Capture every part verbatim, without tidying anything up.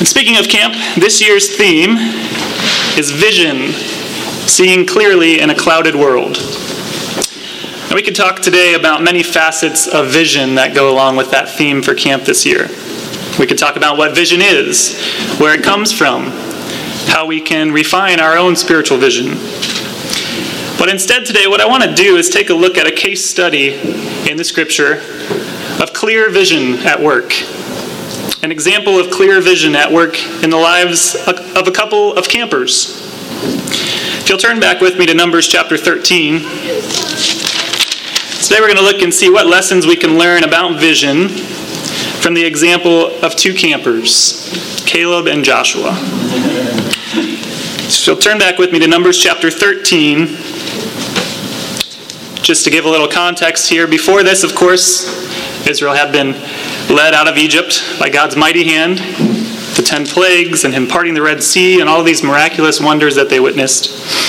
And speaking of camp, this year's theme is vision, seeing clearly in a clouded world. And we could talk today about many facets of vision that go along with that theme for camp this year. We could talk about what vision is, where it comes from, how we can refine our own spiritual vision. But instead today, what I want to do is take a look at a case study in the scripture of clear vision at work. An example of clear vision at work in the lives of a couple of campers. If you'll turn back with me to Numbers chapter thirteen. Today we're going to look and see what lessons we can learn about vision from the example of two campers, Caleb and Joshua. So turn back with me to Numbers chapter thirteen. Just to give a little context here, before this, of course, Israel had been led out of Egypt by God's mighty hand, the ten plagues and him parting the Red Sea and all of these miraculous wonders that they witnessed.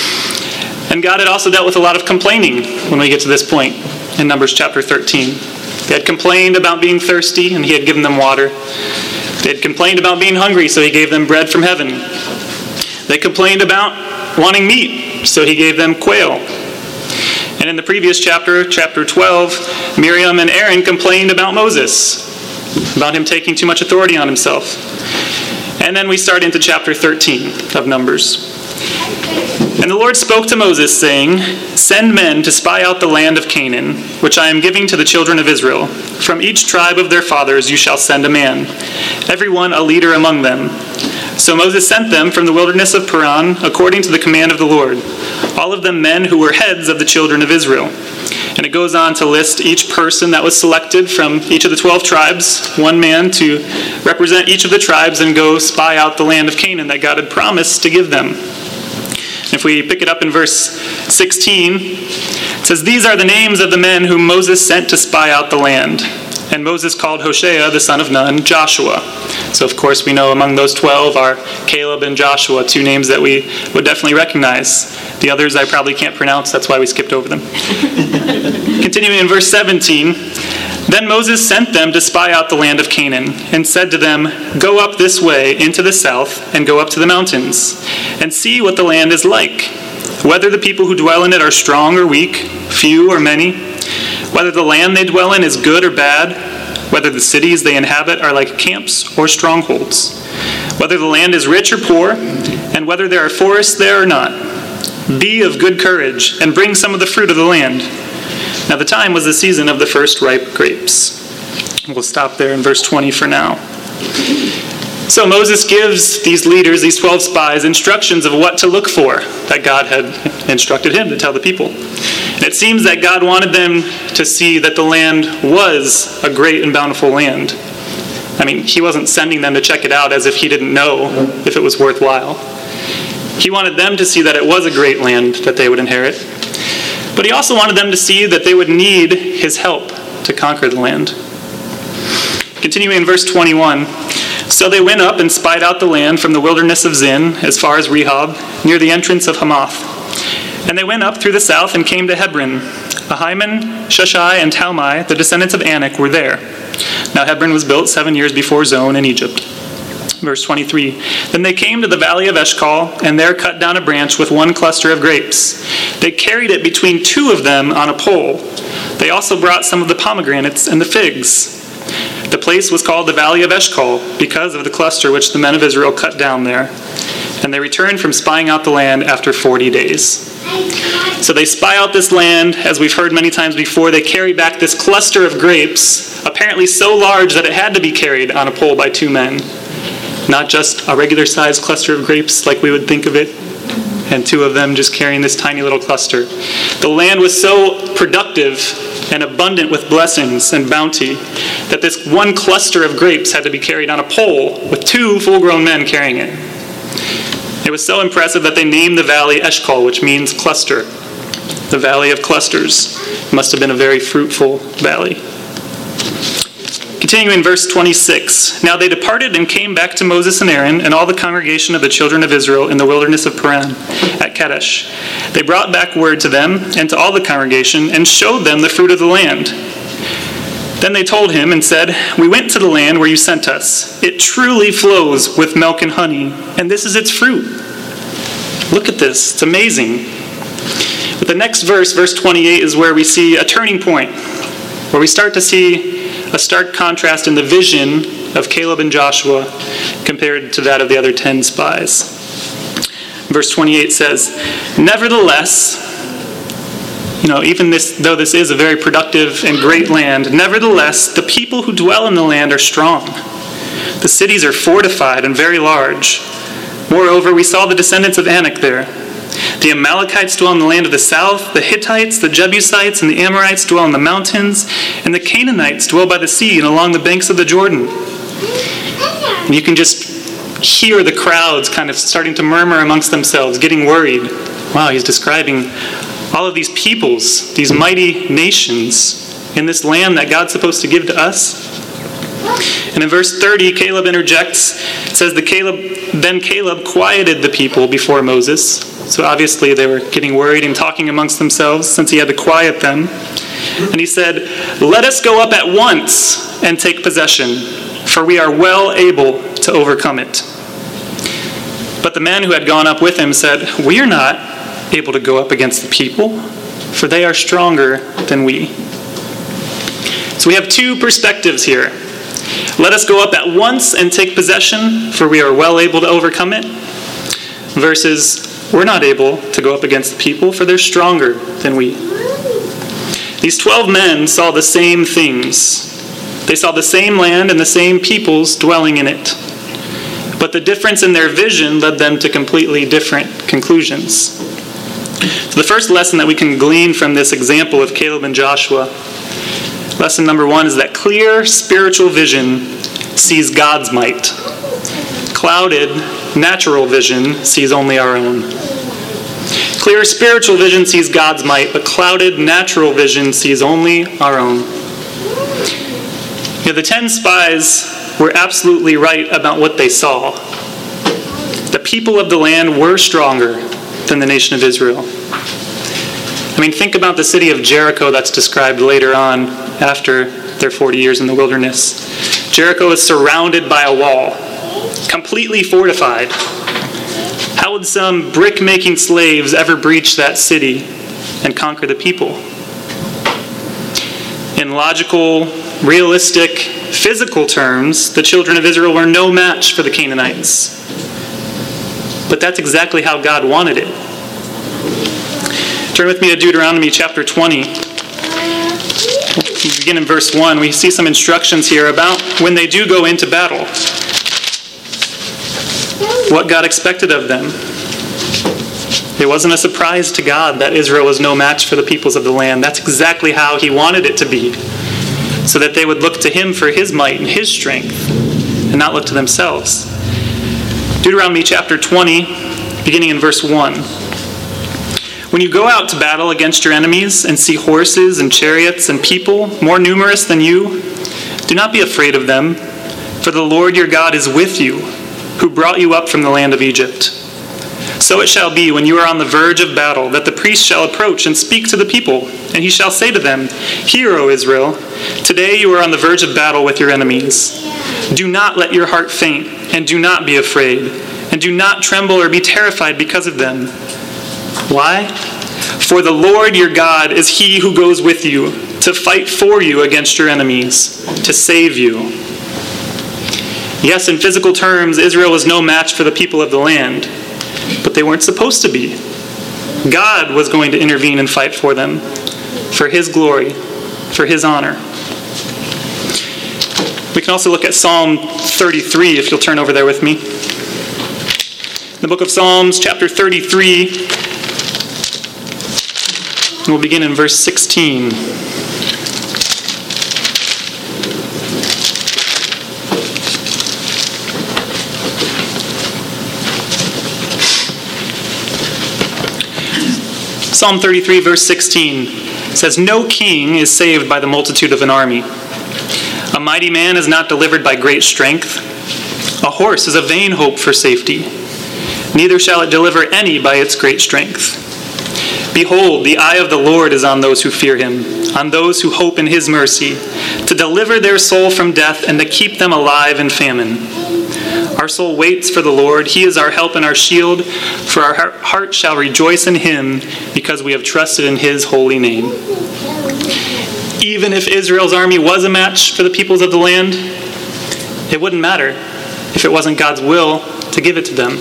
And God had also dealt with a lot of complaining when we get to this point in Numbers chapter thirteen. They had complained about being thirsty, and he had given them water. They had complained about being hungry, so he gave them bread from heaven. They complained about wanting meat, so he gave them quail. And in the previous chapter, chapter twelve, Miriam and Aaron complained about Moses, about him taking too much authority on himself. And then we start into chapter thirteen of Numbers. And the Lord spoke to Moses, saying, "Send men to spy out the land of Canaan, which I am giving to the children of Israel. From each tribe of their fathers you shall send a man, every one a leader among them." So Moses sent them from the wilderness of Paran, according to the command of the Lord, all of them men who were heads of the children of Israel. And it goes on to list each person that was selected from each of the twelve tribes, one man to represent each of the tribes and go spy out the land of Canaan that God had promised to give them. If we pick it up in verse sixteen, it says, "These are the names of the men whom Moses sent to spy out the land. And Moses called Hoshea, the son of Nun, Joshua." So of course we know among those twelve are Caleb and Joshua, two names that we would definitely recognize. The others I probably can't pronounce, that's why we skipped over them. Continuing in verse seventeen, "Then Moses sent them to spy out the land of Canaan, and said to them, 'Go up this way into the south, and go up to the mountains, and see what the land is like, whether the people who dwell in it are strong or weak, few or many, whether the land they dwell in is good or bad, whether the cities they inhabit are like camps or strongholds, whether the land is rich or poor, and whether there are forests there or not. Be of good courage, and bring some of the fruit of the land.' Now the time was the season of the first ripe grapes." We'll stop there in verse twenty for now. So Moses gives these leaders, these twelve spies, instructions of what to look for that God had instructed him to tell the people. And it seems that God wanted them to see that the land was a great and bountiful land. I mean, he wasn't sending them to check it out as if he didn't know if it was worthwhile. He wanted them to see that it was a great land that they would inherit. But he also wanted them to see that they would need his help to conquer the land. Continuing in verse twenty-one, "So they went up and spied out the land from the wilderness of Zin as far as Rehob, near the entrance of Hamath. And they went up through the south and came to Hebron. Ahiman, Sheshai, and Talmai, the descendants of Anak, were there. Now Hebron was built seven years before Zoan in Egypt." Verse twenty-three, "Then they came to the valley of Eshcol, and there cut down a branch with one cluster of grapes. They carried it between two of them on a pole. They also brought some of the pomegranates and the figs. The place was called the Valley of Eshcol, because of the cluster which the men of Israel cut down there. And they returned from spying out the land after forty days." So they spy out this land, as we've heard many times before. They carry back this cluster of grapes, apparently so large that it had to be carried on a pole by two men. Not just a regular-sized cluster of grapes like we would think of it, and two of them just carrying this tiny little cluster. The land was so productive and abundant with blessings and bounty that this one cluster of grapes had to be carried on a pole with two full-grown men carrying it. It was so impressive that they named the valley Eshcol, which means cluster. The valley of clusters. It must have been a very fruitful valley. Continuing in verse twenty-six, "Now they departed and came back to Moses and Aaron and all the congregation of the children of Israel in the wilderness of Paran at Kadesh. They brought back word to them and to all the congregation and showed them the fruit of the land. Then they told him and said, "We went to the land where you sent us. It truly flows with milk and honey, and this is its fruit." Look at this. It's amazing. But the next verse, verse twenty-eight, is where we see a turning point, where we start to see a stark contrast in the vision of Caleb and Joshua compared to that of the other ten spies. Verse twenty-eight says, "Nevertheless," you know, even this, though this is a very productive and great land, "nevertheless, the people who dwell in the land are strong. The cities are fortified and very large. Moreover, we saw the descendants of Anak there. The Amalekites dwell in the land of the south, the Hittites, the Jebusites, and the Amorites dwell in the mountains, and the Canaanites dwell by the sea and along the banks of the Jordan." And you can just hear the crowds kind of starting to murmur amongst themselves, getting worried. Wow, he's describing all of these peoples, these mighty nations in this land that God's supposed to give to us. And in verse thirty, Caleb interjects. It says, "The Caleb, then Caleb quieted the people before Moses." So obviously they were getting worried and talking amongst themselves since he had to quiet them. And he said, "Let us go up at once and take possession, for we are well able to overcome it." But the men who had gone up with him said, "We are not able to go up against the people, for they are stronger than we." So we have two perspectives here. Let us go up at once and take possession, for we are well able to overcome it, versus we're not able to go up against the people, for they're stronger than we. These twelve men saw the same things. They saw the same land and the same peoples dwelling in it. But the difference in their vision led them to completely different conclusions. So the first lesson that we can glean from this example of Caleb and Joshua, lesson number one, is that clear spiritual vision sees God's might. Clouded natural vision sees only our own. Clear spiritual vision sees God's might, but clouded natural vision sees only our own. You know, the ten spies were absolutely right about what they saw. The people of the land were stronger than the nation of Israel. I mean, think about the city of Jericho that's described later on after their forty years in the wilderness. Jericho is surrounded by a wall, completely fortified. How would some brick-making slaves ever breach that city and conquer the people? In logical, realistic, physical terms, the children of Israel were no match for the Canaanites. But that's exactly how God wanted it. Turn with me to Deuteronomy chapter twenty. We begin in verse one. We see some instructions here about when they do go into battle, what God expected of them. It wasn't a surprise to God that Israel was no match for the peoples of the land. That's exactly how he wanted it to be, so that they would look to him for his might and his strength, and not look to themselves. Deuteronomy chapter twenty, beginning in verse one. "When you go out to battle against your enemies and see horses and chariots and people more numerous than you, do not be afraid of them, for the Lord your God is with you, who brought you up from the land of Egypt. So it shall be when you are on the verge of battle that the priest shall approach and speak to the people, and he shall say to them, 'Hear, O Israel, today you are on the verge of battle with your enemies. Do not let your heart faint, and do not be afraid, and do not tremble or be terrified because of them. Why? For the Lord your God is he who goes with you to fight for you against your enemies, to save you.'" Yes, in physical terms, Israel was no match for the people of the land, but they weren't supposed to be. God was going to intervene and fight for them, for his glory, for his honor. We can also look at Psalm thirty-three, if you'll turn over there with me. The book of Psalms, chapter thirty-three, and we'll begin in verse sixteen. Psalm thirty-three, verse sixteen says, "No king is saved by the multitude of an army. A mighty man is not delivered by great strength. A horse is a vain hope for safety. Neither shall it deliver any by its great strength. Behold, the eye of the Lord is on those who fear him, on those who hope in his mercy, to deliver their soul from death and to keep them alive in famine. Our soul waits for the Lord. He is our help and our shield, for our heart shall rejoice in him because we have trusted in his holy name. Even if Israel's army was a match for the peoples of the land, it wouldn't matter if it wasn't God's will to give it to them.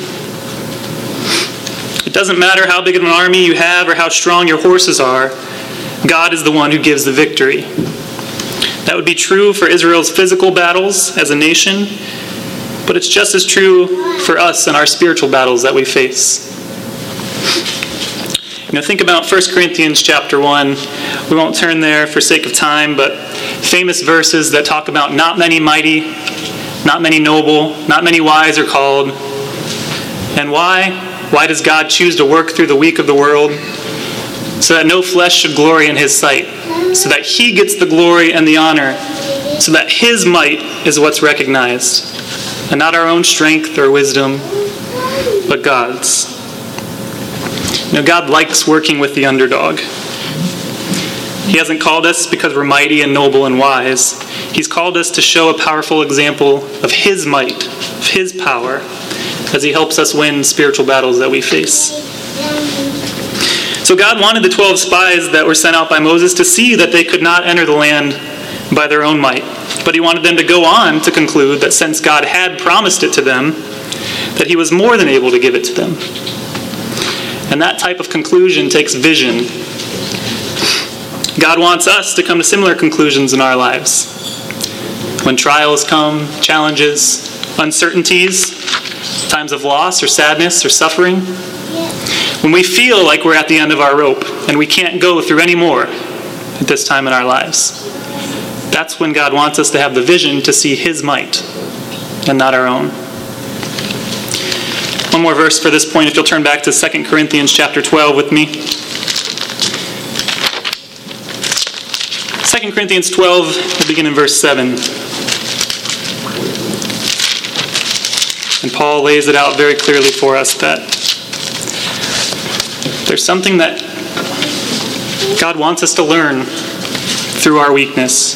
It doesn't matter how big of an army you have or how strong your horses are. God is the one who gives the victory. That would be true for Israel's physical battles as a nation, but it's just as true for us in our spiritual battles that we face. You know, think about First Corinthians chapter one. We won't turn there for sake of time, but famous verses that talk about not many mighty, not many noble, not many wise are called. And why? Why does God choose to work through the weak of the world? So that no flesh should glory in his sight, so that he gets the glory and the honor, so that his might is what's recognized, and not our own strength or wisdom, but God's. You know, God likes working with the underdog. He hasn't called us because we're mighty and noble and wise. He's called us to show a powerful example of his might, of his power, as he helps us win spiritual battles that we face. So God wanted the twelve spies that were sent out by Moses to see that they could not enter the land by their own might. But he wanted them to go on to conclude that since God had promised it to them, that he was more than able to give it to them. And that type of conclusion takes vision. God wants us to come to similar conclusions in our lives. When trials come, challenges, uncertainties, times of loss or sadness or suffering, when we feel like we're at the end of our rope and we can't go through any more at this time in our lives, that's when God wants us to have the vision to see his might and not our own. One more verse for this point, if you'll turn back to Second Corinthians chapter twelve with me. Second Corinthians twelve, we'll begin in verse seven. And Paul lays it out very clearly for us that there's something that God wants us to learn through our weakness.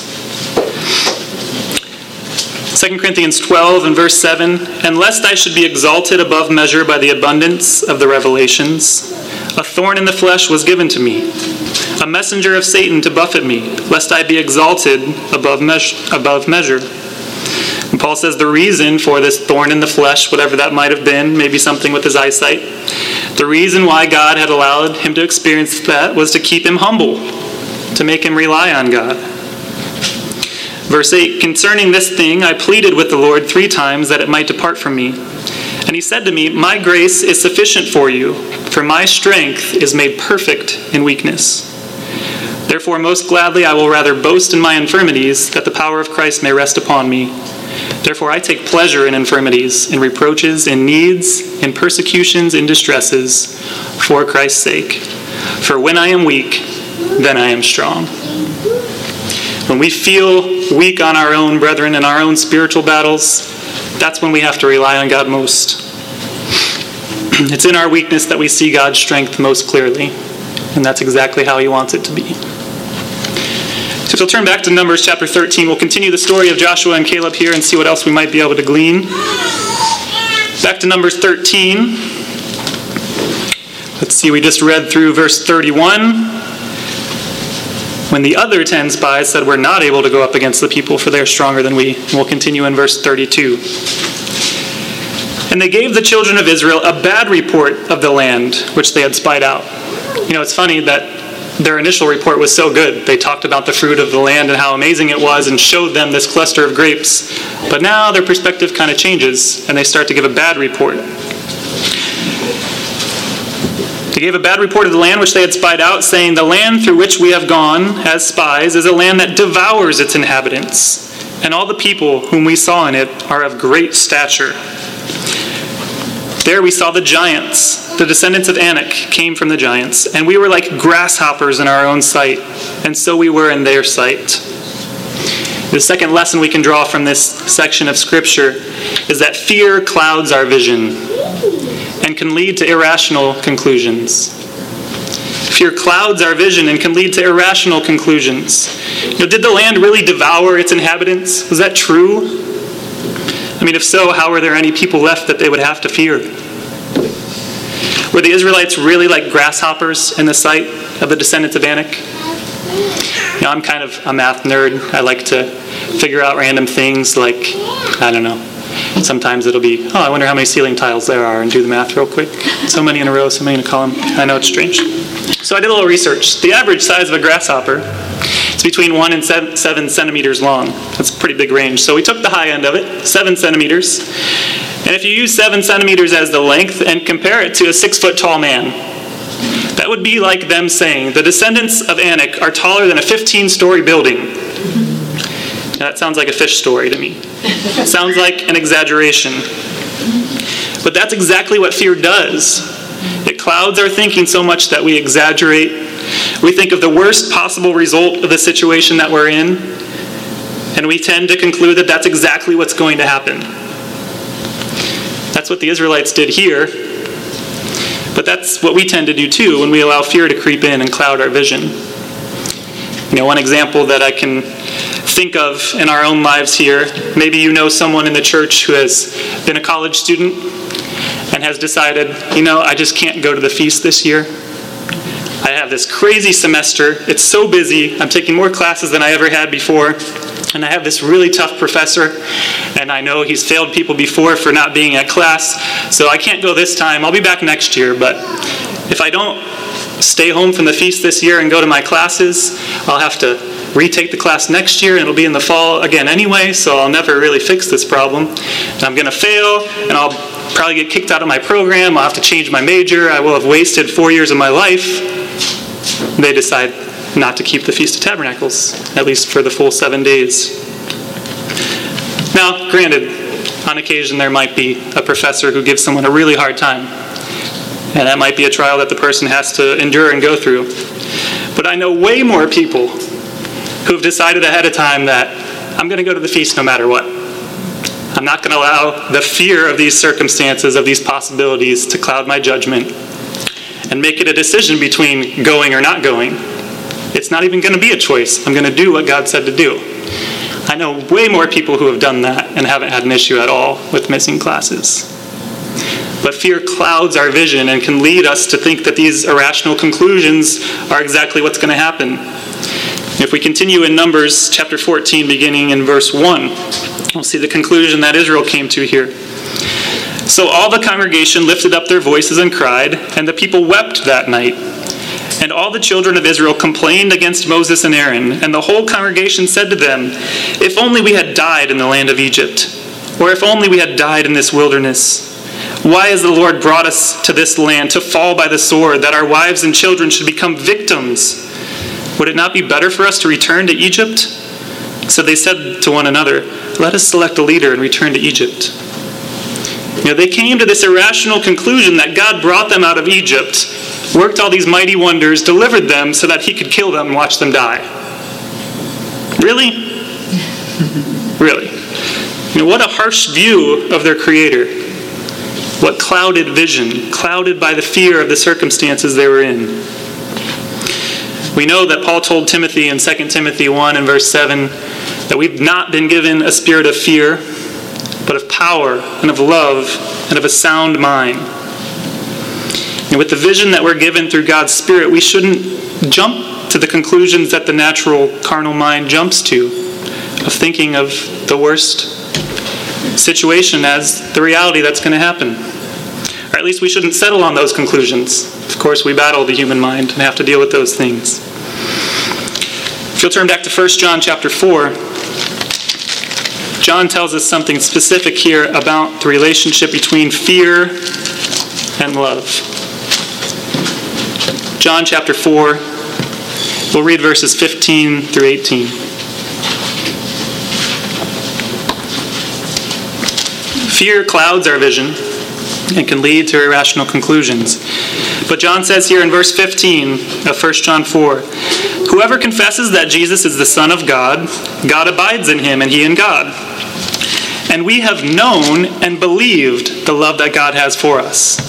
Second Corinthians twelve and verse seven, and lest I should be exalted above measure by the abundance of the revelations, a thorn in the flesh was given to me, a messenger of Satan to buffet me, lest I be exalted above, me- above measure. And Paul says the reason for this thorn in the flesh, whatever that might have been, maybe something with his eyesight, the reason why God had allowed him to experience that was to keep him humble, to make him rely on God. Verse eight, concerning this thing I pleaded with the Lord three times that it might depart from me. And he said to me, my grace is sufficient for you, for my strength is made perfect in weakness. Therefore most gladly I will rather boast in my infirmities, that the power of Christ may rest upon me. Therefore I take pleasure in infirmities, in reproaches, in needs, in persecutions, in distresses, for Christ's sake. For when I am weak, then I am strong. When we feel weak on our own, brethren, in our own spiritual battles, that's when we have to rely on God most. It's in our weakness that we see God's strength most clearly, and that's exactly how he wants it to be. So if you'll turn back to Numbers chapter thirteen, we'll continue the story of Joshua and Caleb here and see what else we might be able to glean. Back to Numbers thirteen. Let's see, we just read through verse thirty-one. When the other ten spies said we're not able to go up against the people for they're stronger than we. And we'll continue in verse thirty-two. And they gave the children of Israel a bad report of the land which they had spied out. You know, it's funny that their initial report was so good. They talked about the fruit of the land and how amazing it was and showed them this cluster of grapes. But now their perspective kind of changes and they start to give a bad report. They gave a bad report of the land which they had spied out, saying, the land through which we have gone as spies is a land that devours its inhabitants, and all the people whom we saw in it are of great stature. There we saw the giants. The descendants of Anak came from the giants, and we were like grasshoppers in our own sight, and so we were in their sight. The second lesson we can draw from this section of Scripture is that fear clouds our vision and can lead to irrational conclusions. Fear clouds our vision and can lead to irrational conclusions. You know, did the land really devour its inhabitants? Was that true? I mean, if so, how were there any people left that they would have to fear? Were the Israelites really like grasshoppers in the sight of the descendants of Anak? You know, I'm kind of a math nerd. I like to figure out random things like, I don't know, sometimes it'll be, oh, I wonder how many ceiling tiles there are, and do the math real quick. So many in a row, so many in a column. I know it's strange. So I did a little research. The average size of a grasshopper is between one and seven, seven centimeters long. That's a pretty big range. So we took the high end of it, seven centimeters. And if you use seven centimeters as the length and compare it to a six foot tall man, that would be like them saying the descendants of Anak are taller than a fifteen story building. Now, that sounds like a fish story to me. It sounds like an exaggeration. But that's exactly what fear does. It clouds our thinking so much that we exaggerate. We think of the worst possible result of the situation that we're in, and we tend to conclude that that's exactly what's going to happen. That's what the Israelites did here, but that's what we tend to do too when we allow fear to creep in and cloud our vision. You know, one example that I can think of in our own lives here, maybe you know someone in the church who has been a college student and has decided, you know, I just can't go to the feast this year. I have this crazy semester. It's so busy. I'm taking more classes than I ever had before. And I have this really tough professor. And I know he's failed people before for not being at class. So I can't go this time. I'll be back next year. But if I don't stay home from the feast this year and go to my classes, I'll have to retake the class next year, and it'll be in the fall again anyway, so I'll never really fix this problem. And I'm going to fail, and I'll probably get kicked out of my program. I'll have to change my major. I will have wasted four years of my life. They decide not to keep the Feast of Tabernacles, at least for the full seven days. Now, granted, on occasion there might be a professor who gives someone a really hard time, and that might be a trial that the person has to endure and go through. But I know way more people who've decided ahead of time that I'm going to go to the feast no matter what. I'm not going to allow the fear of these circumstances, of these possibilities, to cloud my judgment and make it a decision between going or not going. It's not even going to be a choice. I'm going to do what God said to do. I know way more people who have done that and haven't had an issue at all with missing classes. But fear clouds our vision and can lead us to think that these irrational conclusions are exactly what's going to happen. If we continue in Numbers chapter fourteen, beginning in verse one, we'll see the conclusion that Israel came to here. So all the congregation lifted up their voices and cried, and the people wept that night. And all the children of Israel complained against Moses and Aaron, and the whole congregation said to them, if only we had died in the land of Egypt, or if only we had died in this wilderness. Why has the Lord brought us to this land to fall by the sword, that our wives and children should become victims? Would it not be better for us to return to Egypt? So they said to one another, let us select a leader and return to Egypt. You know, they came to this irrational conclusion that God brought them out of Egypt, worked all these mighty wonders, delivered them so that he could kill them and watch them die. Really? Really? You know, what a harsh view of their Creator. What clouded vision, clouded by the fear of the circumstances they were in. We know that Paul told Timothy in Second Timothy one and verse seven that we've not been given a spirit of fear, but of power and of love and of a sound mind. And with the vision that we're given through God's Spirit, we shouldn't jump to the conclusions that the natural carnal mind jumps to, of thinking of the worst situation as the reality that's going to happen. Or at least we shouldn't settle on those conclusions. Of course, we battle the human mind and have to deal with those things. If you'll turn back to First John chapter four, John tells us something specific here about the relationship between fear and love. John chapter four, we'll read verses fifteen through eighteen. Fear clouds our vision and can lead to irrational conclusions. But John says here in verse fifteen of First John four, whoever confesses that Jesus is the Son of God, God abides in him and he in God. And we have known and believed the love that God has for us.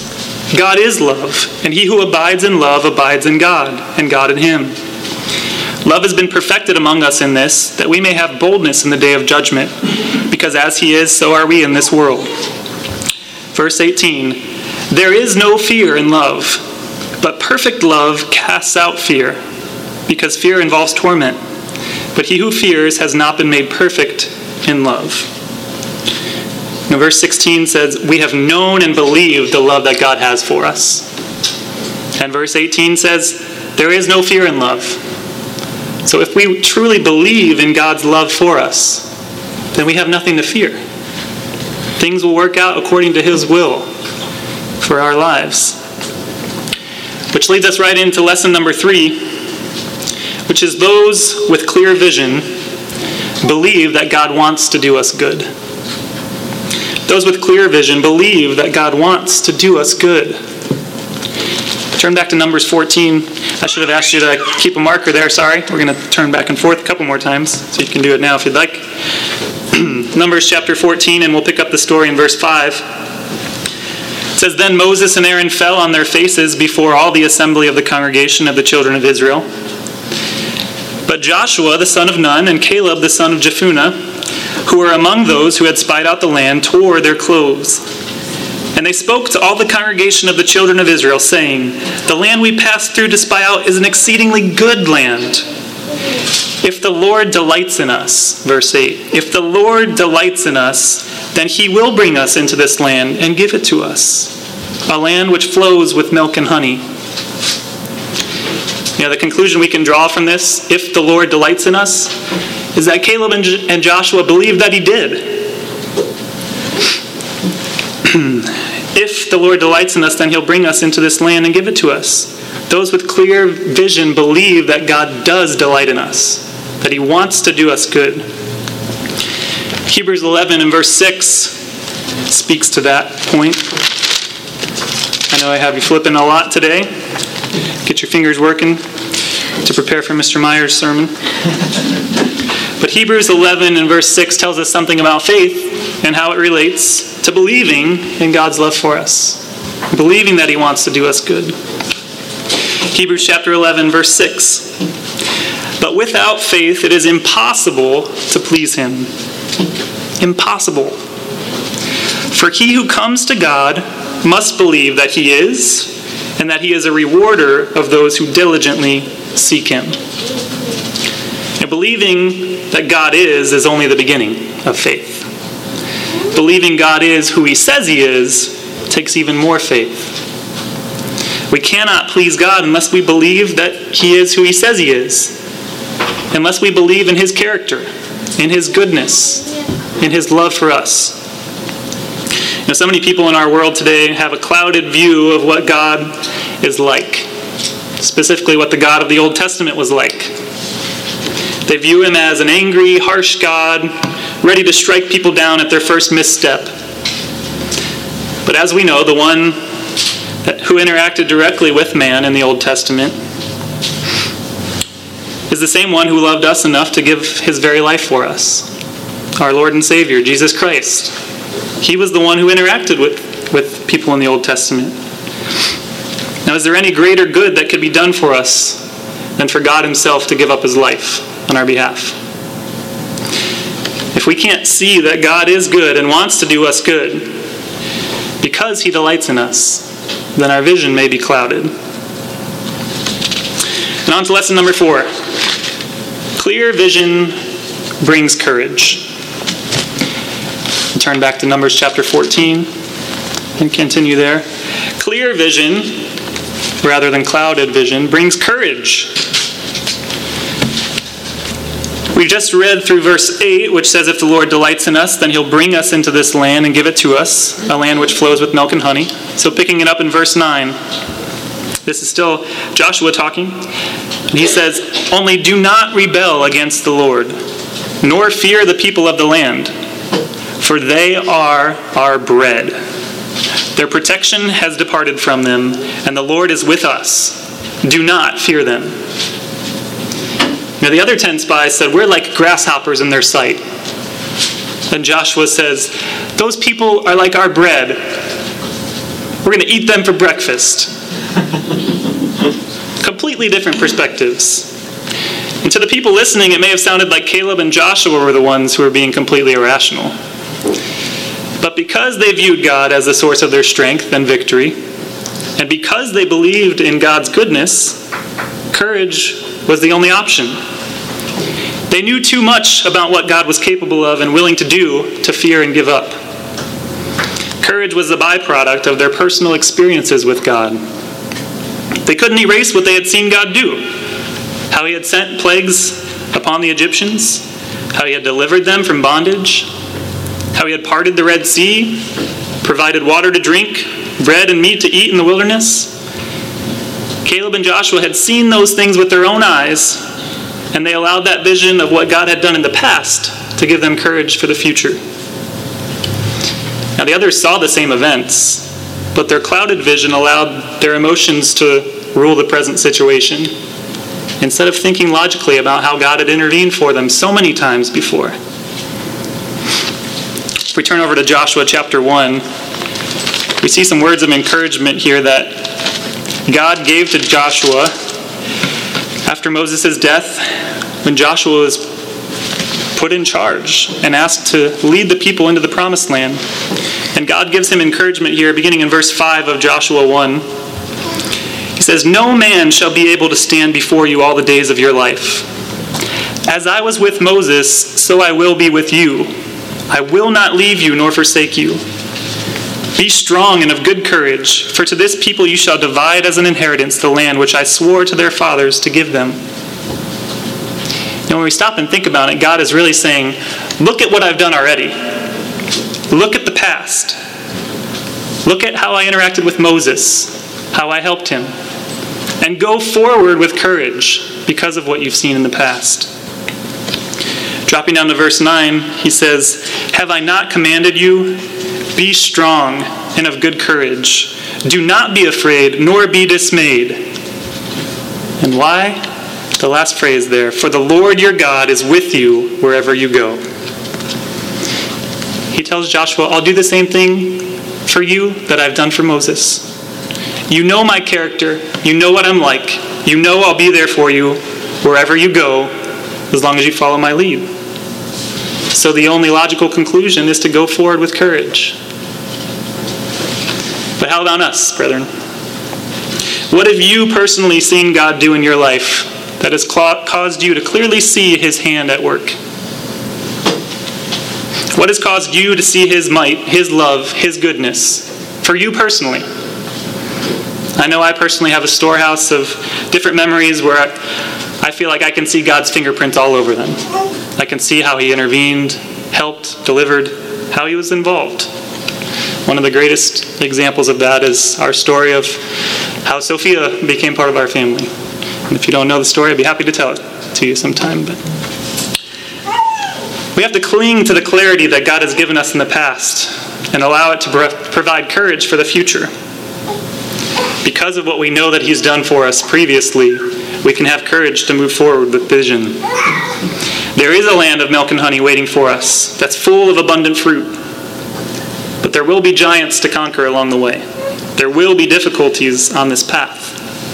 God is love, and he who abides in love abides in God, and God in him. Love has been perfected among us in this, that we may have boldness in the day of judgment, because as he is, so are we in this world. Verse eighteen, there is no fear in love, but perfect love casts out fear, because fear involves torment. But he who fears has not been made perfect in love. Now, verse sixteen says, we have known and believed the love that God has for us. And verse eighteen says, there is no fear in love. So if we truly believe in God's love for us, then we have nothing to fear. Things will work out according to his will for our lives. Which leads us right into lesson number three, which is those with clear vision believe that God wants to do us good. Those with clear vision believe that God wants to do us good. Turn back to Numbers fourteen. I should have asked you to keep a marker there, sorry. We're going to turn back and forth a couple more times, so you can do it now if you'd like. Numbers chapter fourteen, and we'll pick up the story in verse five. It says, then Moses and Aaron fell on their faces before all the assembly of the congregation of the children of Israel. But Joshua the son of Nun and Caleb the son of Jephunneh, who were among those who had spied out the land, tore their clothes. And they spoke to all the congregation of the children of Israel, saying, the land we passed through to spy out is an exceedingly good land. If the Lord delights in us, verse eight, if the Lord delights in us, then he will bring us into this land and give it to us, a land which flows with milk and honey. You know, the conclusion we can draw from this, if the Lord delights in us, is that Caleb and, J- and Joshua believed that he did. If the Lord delights in us, then he'll bring us into this land and give it to us. Those with clear vision believe that God does delight in us, that he wants to do us good. Hebrews eleven and verse six speaks to that point. I know I have you flipping a lot today. Get your fingers working to prepare for Mister Meyer's sermon. But Hebrews eleven and verse six tells us something about faith and how it relates to believing in God's love for us. Believing that he wants to do us good. Hebrews chapter eleven, verse six. But without faith it is impossible to please him. Impossible. For he who comes to God must believe that he is, and that he is a rewarder of those who diligently seek him. And believing that God is is only the beginning of faith. Believing God is who he says he is takes even more faith. We cannot please God unless we believe that he is who he says he is. Unless we believe in his character, in his goodness, in his love for us. You know, so many people in our world today have a clouded view of what God is like. Specifically what the God of the Old Testament was like. They view him as an angry, harsh God, ready to strike people down at their first misstep. But as we know, the one that, who interacted directly with man in the Old Testament is the same one who loved us enough to give his very life for us. Our Lord and Savior, Jesus Christ. He was the one who interacted with, with people in the Old Testament. Now, is there any greater good that could be done for us than for God himself to give up his life on our behalf? If we can't see that God is good and wants to do us good because he delights in us, then our vision may be clouded. And on to lesson number four. Clear vision brings courage. Turn back to Numbers chapter fourteen and continue there. Clear vision, rather than clouded vision, brings courage. We just read through verse eight, which says, if the Lord delights in us, then he'll bring us into this land and give it to us, a land which flows with milk and honey. So picking it up in verse nine, this is still Joshua talking. And he says, only do not rebel against the Lord, nor fear the people of the land, for they are our bread. Their protection has departed from them, and the Lord is with us. Do not fear them. Now the other ten spies said, we're like grasshoppers in their sight. Then Joshua says, those people are like our bread. We're going to eat them for breakfast. Completely different perspectives. And to the people listening, it may have sounded like Caleb and Joshua were the ones who were being completely irrational. But because they viewed God as the source of their strength and victory, and because they believed in God's goodness, courage was the only option. They knew too much about what God was capable of and willing to do to fear and give up. Courage was the byproduct of their personal experiences with God. They couldn't erase what they had seen God do. How he had sent plagues upon the Egyptians, how he had delivered them from bondage, how he had parted the Red Sea, provided water to drink, bread and meat to eat in the wilderness. Caleb and Joshua had seen those things with their own eyes, and they allowed that vision of what God had done in the past to give them courage for the future. Now the others saw the same events, but their clouded vision allowed their emotions to rule the present situation, instead of thinking logically about how God had intervened for them so many times before. If we turn over to Joshua chapter one, we see some words of encouragement here that God gave to Joshua after Moses' death, when Joshua was put in charge and asked to lead the people into the promised land. And God gives him encouragement here, beginning in verse five of Joshua one. He says, "No man shall be able to stand before you all the days of your life. As I was with Moses, so I will be with you. I will not leave you nor forsake you. Be strong and of good courage, for to this people you shall divide as an inheritance the land which I swore to their fathers to give them." Now, when we stop and think about it, God is really saying, look at what I've done already. Look at the past. Look at how I interacted with Moses, how I helped him. And go forward with courage because of what you've seen in the past. Dropping down to verse nine, he says, "Have I not commanded you? Be strong and of good courage. Do not be afraid, nor be dismayed." And why? The last phrase there, "For the Lord your God is with you wherever you go." He tells Joshua, I'll do the same thing for you that I've done for Moses. You know my character. You know what I'm like. You know I'll be there for you wherever you go, as long as you follow my lead. So the only logical conclusion is to go forward with courage. But how about us, brethren? What have you personally seen God do in your life that has caused you to clearly see his hand at work? What has caused you to see his might, his love, his goodness for you personally? I know I personally have a storehouse of different memories where I, I feel like I can see God's fingerprints all over them. I can see how he intervened, helped, delivered, how he was involved. One of the greatest examples of that is our story of how Sophia became part of our family. And if you don't know the story, I'd be happy to tell it to you sometime. But we have to cling to the clarity that God has given us in the past and allow it to provide courage for the future. Because of what we know that he's done for us previously, we can have courage to move forward with vision. There is a land of milk and honey waiting for us that's full of abundant fruit. But there will be giants to conquer along the way. There will be difficulties on this path.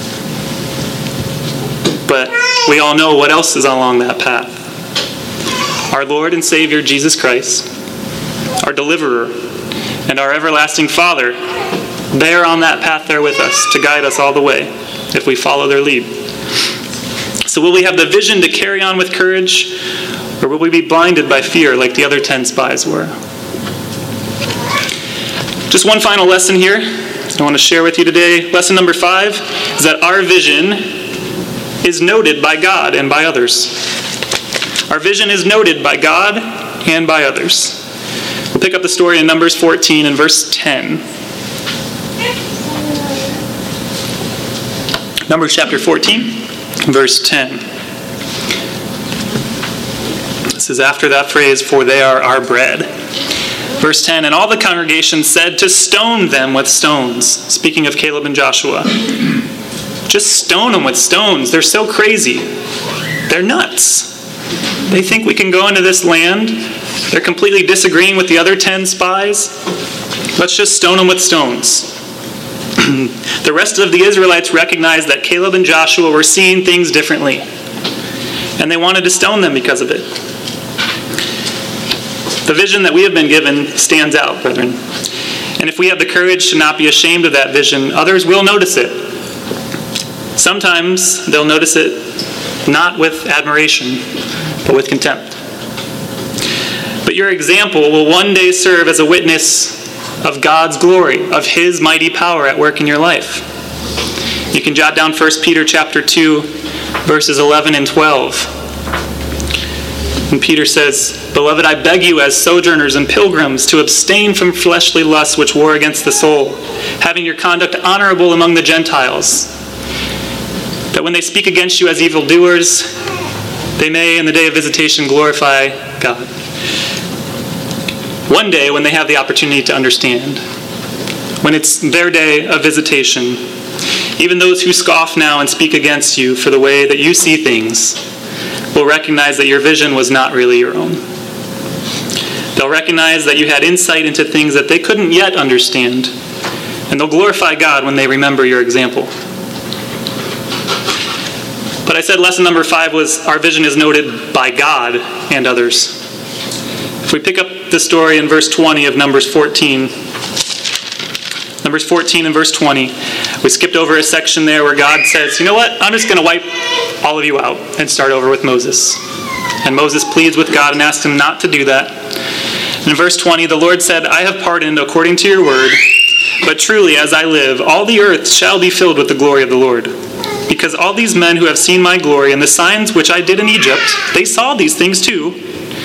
But we all know what else is along that path. Our Lord and Savior, Jesus Christ, our deliverer, and our everlasting Father, they're on that path there with us to guide us all the way if we follow their lead. So will we have the vision to carry on with courage, or will we be blinded by fear like the other ten spies were? Just one final lesson here I want to share with you today. Lesson number five is that our vision is noted by God and by others. Our vision is noted by God and by others. We'll pick up the story in Numbers fourteen and verse ten. Numbers chapter fourteen, verse ten. This is after that phrase, "For they are our bread." Verse ten, "And all the congregation said to stone them with stones." Speaking of Caleb and Joshua. Just stone them with stones. They're so crazy. They're nuts. They think we can go into this land. They're completely disagreeing with the other ten spies. Let's just stone them with stones. The rest of the Israelites recognized that Caleb and Joshua were seeing things differently, and they wanted to stone them because of it. The vision that we have been given stands out, brethren. And if we have the courage to not be ashamed of that vision, others will notice it. Sometimes they'll notice it not with admiration, but with contempt. But your example will one day serve as a witness of God's glory, of his mighty power at work in your life. You can jot down First Peter chapter two, verses eleven and twelve. And Peter says, "Beloved, I beg you as sojourners and pilgrims to abstain from fleshly lusts which war against the soul, having your conduct honorable among the Gentiles, that when they speak against you as evildoers, they may in the day of visitation glorify God." One day, when they have the opportunity to understand, when it's their day of visitation, even those who scoff now and speak against you for the way that you see things will recognize that your vision was not really your own. They'll recognize that you had insight into things that they couldn't yet understand, and they'll glorify God when they remember your example. But I said lesson number five was our vision is noted by God and others. If we pick up the story in verse twenty of Numbers fourteen, Numbers fourteen and verse twenty, we skipped over a section there where God says, you know what, I'm just going to wipe all of you out and start over with Moses. And Moses pleads with God and asks him not to do that. And in verse twenty, the Lord said, I have pardoned according to your word, but truly as I live, all the earth shall be filled with the glory of the Lord. Because all these men who have seen my glory and the signs which I did in Egypt, they saw these things too,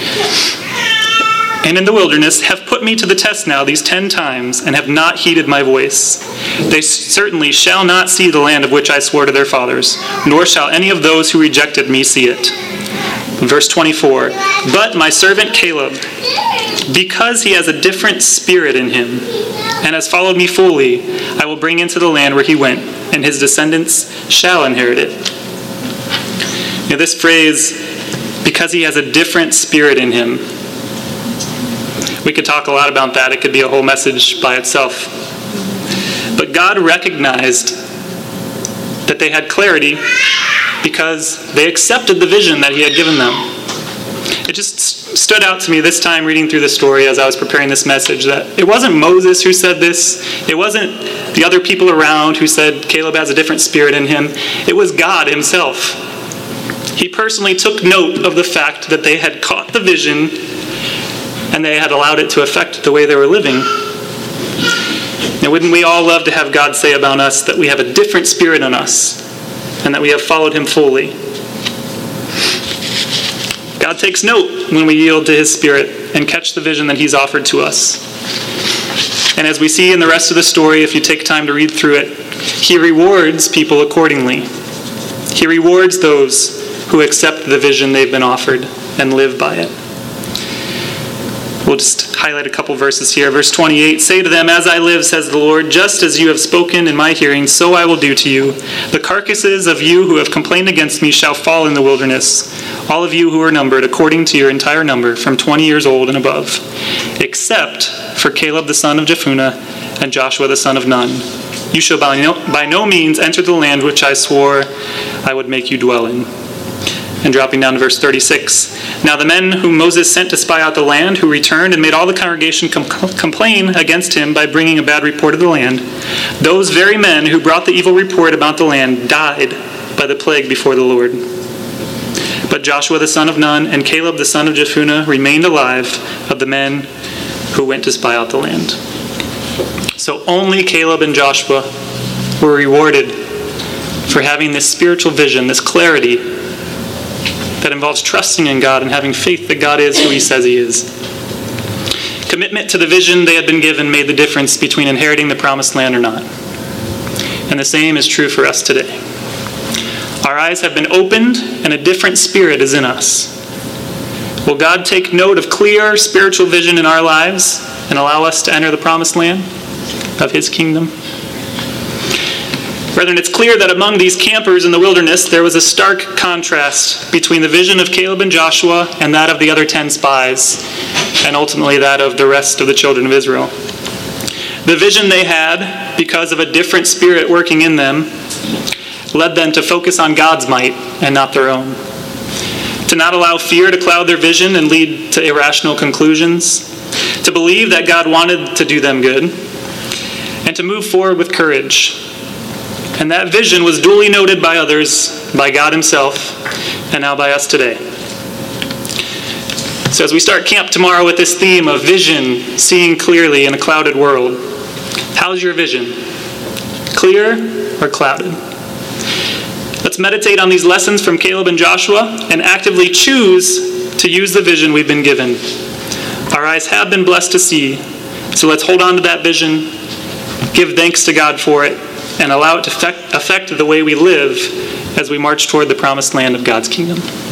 and in the wilderness have put me to the test now these ten times, and have not heeded my voice. They certainly shall not see the land of which I swore to their fathers, nor shall any of those who rejected me see it. Verse twenty-four, but my servant Caleb, because he has a different spirit in him, and has followed me fully, I will bring into the land where he went, and his descendants shall inherit it. Now, this phrase, because he has a different spirit in him, we could talk a lot about that. It could be a whole message by itself. But God recognized that they had clarity because they accepted the vision that he had given them. It just stood out to me this time reading through the story as I was preparing this message that it wasn't Moses who said this. It wasn't the other people around who said Caleb has a different spirit in him. It was God himself. He personally took note of the fact that they had caught the vision and they had allowed it to affect the way they were living. Now, wouldn't we all love to have God say about us that we have a different spirit in us and that we have followed him fully? God takes note when we yield to his spirit and catch the vision that he's offered to us. And as we see in the rest of the story, if you take time to read through it, he rewards people accordingly. He rewards those who accept the vision they've been offered and live by it. We'll just highlight a couple verses here. Verse twenty-eight, say to them, as I live, says the Lord, just as you have spoken in my hearing, so I will do to you. The carcasses of you who have complained against me shall fall in the wilderness, all of you who are numbered according to your entire number, from twenty years old and above, except for Caleb the son of Jephunneh and Joshua the son of Nun. You shall by no, by no means enter the land which I swore I would make you dwell in. And dropping down to verse thirty-six. Now the men whom Moses sent to spy out the land, who returned and made all the congregation com- complain against him by bringing a bad report of the land, those very men who brought the evil report about the land died by the plague before the Lord. But Joshua the son of Nun and Caleb the son of Jephunneh remained alive of the men who went to spy out the land. So only Caleb and Joshua were rewarded for having this spiritual vision, this clarity that involves trusting in God and having faith that God is who he says he is. Commitment to the vision they had been given made the difference between inheriting the promised land or not. And the same is true for us today. Our eyes have been opened and a different spirit is in us. Will God take note of clear spiritual vision in our lives and allow us to enter the promised land of his kingdom? Brethren, it's clear that among these campers in the wilderness, there was a stark contrast between the vision of Caleb and Joshua and that of the other ten spies, and ultimately that of the rest of the children of Israel. The vision they had, because of a different spirit working in them, led them to focus on God's might and not their own. To not allow fear to cloud their vision and lead to irrational conclusions. To believe that God wanted to do them good. And to move forward with courage. And that vision was duly noted by others, by God himself, and now by us today. So as we start camp tomorrow with this theme of vision, seeing clearly in a clouded world, how's your vision? Clear or clouded? Let's meditate on these lessons from Caleb and Joshua and actively choose to use the vision we've been given. Our eyes have been blessed to see, so let's hold on to that vision, give thanks to God for it, and allow it to affect, affect the way we live as we march toward the promised land of God's kingdom.